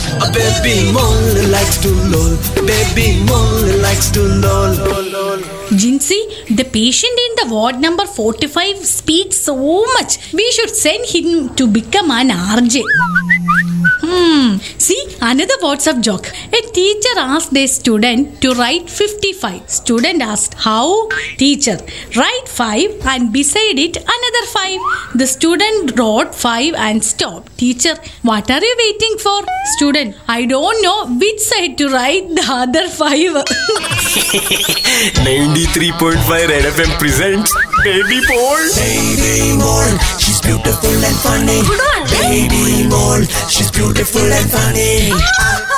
A baby mole likes to lol. Baby mole likes to lol. Jinsy, the patient in the ward number 45 speaks so much. We should send him to become an RJ. See, another WhatsApp joke. A teacher asked a student to write 55. Student asked, how? Teacher, write 5 and beside it another 5. The student wrote 5 and stopped. Teacher, what are you waiting for? Student, I don't know which side to write the other 5. 93.5 Red FM presents Baby Mole. Baby mole, she's beautiful and funny. Baby mole, she's beautiful and funny.